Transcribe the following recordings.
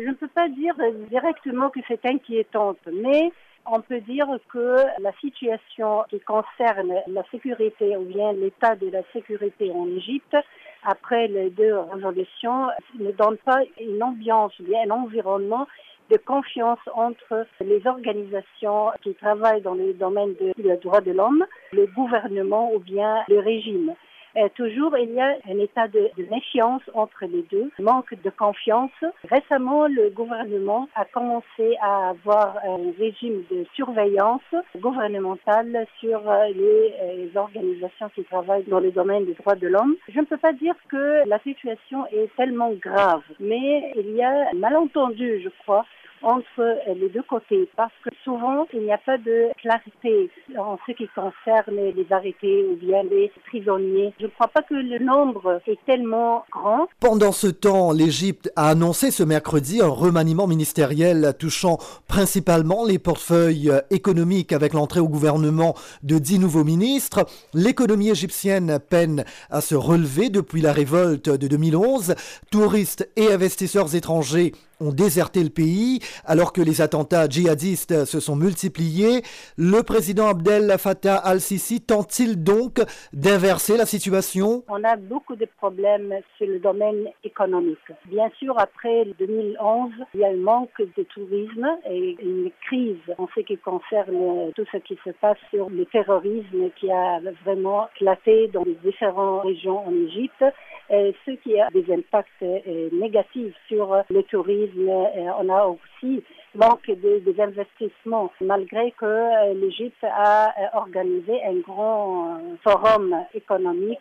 Je ne peux pas dire directement que c'est inquiétante, mais on peut dire que la situation qui concerne la sécurité ou bien l'état de la sécurité en Égypte, après les deux révolutions, ne donne pas une ambiance ou bien un environnement de confiance entre les organisations qui travaillent dans le domaine des droits de l'homme, le gouvernement ou bien le régime. Toujours, il y a un état de méfiance entre les deux, manque de confiance. Récemment, le gouvernement a commencé à avoir un régime de surveillance gouvernementale sur les organisations qui travaillent dans le domaine des droits de l'homme. Je ne peux pas dire que la situation est tellement grave, mais il y a un malentendu, je crois, entre les deux côtés, parce que souvent, il n'y a pas de clarité en ce qui concerne les arrêtés ou bien les prisonniers. Je ne crois pas que le nombre est tellement grand. Pendant ce temps, l'Égypte a annoncé ce mercredi un remaniement ministériel touchant principalement les portefeuilles économiques avec l'entrée au gouvernement de 10 nouveaux ministres. L'économie égyptienne peine à se relever depuis la révolte de 2011. Touristes et investisseurs étrangers ont déserté le pays alors que les attentats djihadistes se sont multipliés. Le président Abdel Fattah al-Sisi tente-t-il donc d'inverser la situation? On a beaucoup de problèmes sur le domaine économique. Bien sûr, après 2011, il y a un manque de tourisme et une crise en ce qui concerne tout ce qui se passe sur le terrorisme qui a vraiment éclaté dans les différentes régions en Égypte. Ce qui a des impacts négatifs sur le tourisme. On a aussi manque des investissements, malgré que l'Égypte a organisé un grand forum économique,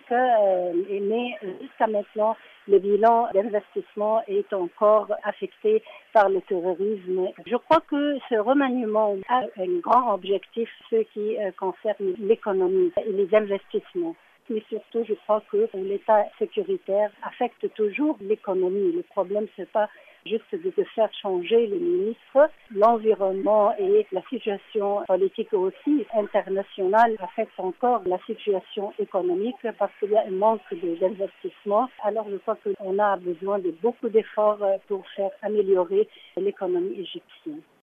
mais jusqu'à maintenant, le bilan d'investissement est encore affecté par le terrorisme. Je crois que ce remaniement a un grand objectif, ce qui concerne l'économie et les investissements. Mais surtout, je crois que l'état sécuritaire affecte toujours l'économie. Le problème, c'est pas juste de faire changer les ministres. L'environnement et la situation politique aussi internationale affectent encore la situation économique parce qu'il y a un manque d'investissement. Alors, je crois qu'on a besoin de beaucoup d'efforts pour faire améliorer l'économie égyptienne.